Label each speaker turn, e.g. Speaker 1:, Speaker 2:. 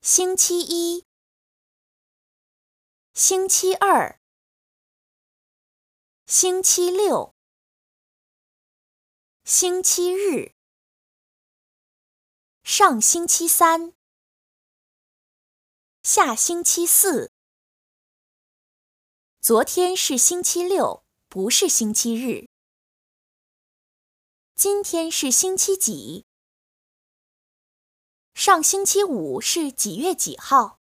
Speaker 1: 星期一、星期二、星期六、星期日、上星期三、下星期四。昨天是星期六，不是星期日。今天是星期几？上星期五是几月几号？